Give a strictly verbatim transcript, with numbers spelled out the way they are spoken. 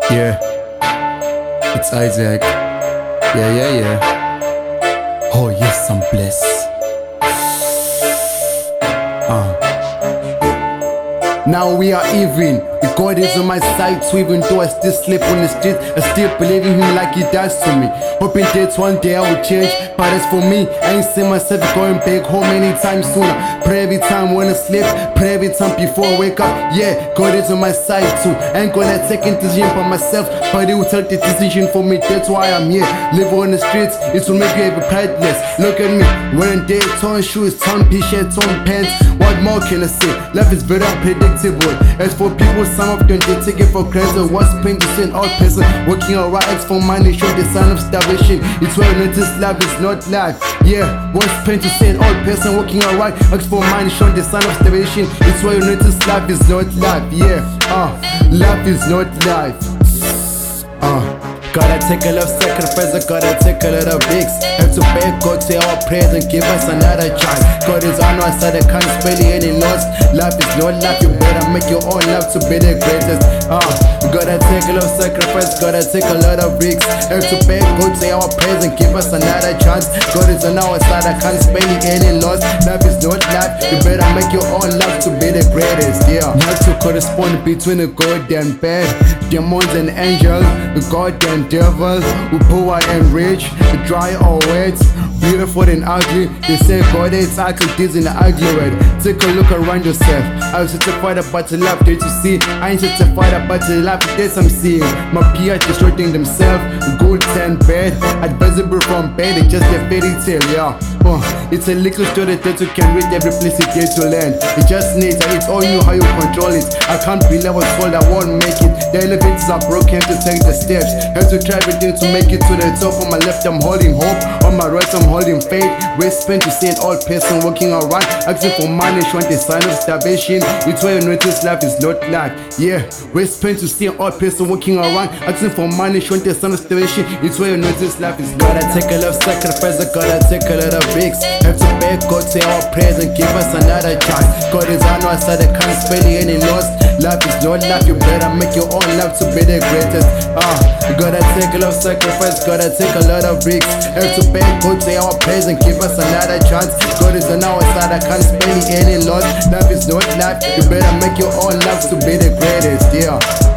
Yeah, it's Isaac. Yeah, yeah, yeah. Oh yes, I'm blessed. Uh. Now we are even. God is on my side, so even though I still sleep on the street, I still believe in him like he does to me. Hoping that one day I will change, but as for me, I ain't seen myself going back home anytime sooner. Pray every time when I sleep, pray every time before I wake up. Yeah, God is on my side too. I ain't gonna take a decision by myself, but he will take the decision for me. That's why I'm here. Live on the streets, it will make you have prideless. Look at me, wearing day, torn shoes, torn t-shirt, torn pants. What more can I say? Life is very unpredictable. As for people, some of them they take it for granted. What's pain to see an old person working alright, X for money, show the sign of starvation. It's where you notice life is not life. Yeah, what's pain to see an old person working alright, X for money, show the sign of starvation. It's where you notice life is not life. Yeah, uh, life is not life. Uh. Gotta take a lot of sacrifice, I gotta take a lot of risks. Have to beg God to our prayers and give us another chance. God is on our side, I can't spell any loss. Life is not life, you better make your own life to be the greatest. Uh, gotta take a lot of sacrifice, gotta take a lot of risks. Have to beg God to our prayers and give us another chance. God is on our side, I can't spell any loss. Life is not life, you better make your own life to be the greatest. Yeah, not to correspond between the good and bad, demons and angels, the God and devil, who poor and rich, dry or wet, beautiful and ugly. They say God is ugly, this in the ugly word. Take a look around yourself. I'm certified about the life that you see. I ain't certified about the life that I'm seeing. My peers destroying themselves, good and bad, advisable from bad, it's just a fairy tale, yeah. Uh, it's a little story that you can read every place you get to land. It just needs, it's all you how you control it. I can't believe I was told I won't make it. The elevators are broken, have to take the steps. Have to try everything to make it to the top. On my left I'm holding hope, on my right I'm holding faith. We're spent to see an old person walking around, asking for money, showing the sign of starvation. It's where you notice life is not life. Yeah, we're spent to see an old person walking around, asking for money, showing the sign of starvation. It's where you notice life is not. Gotta take a lot of sacrifice, I gotta take a lot of risks. Have to beg God to our prayers and give us another chance. God is on our side, I can't spell any loss. Life is not life, you better make your own life to be the greatest. Ah, uh, gotta take a lot of sacrifice, gotta take a lot of risks. Have to beg God to our prayers and give us another chance. God is on our side, I can't spell any loss. Life is not life, you better make your own life to be the greatest. Yeah.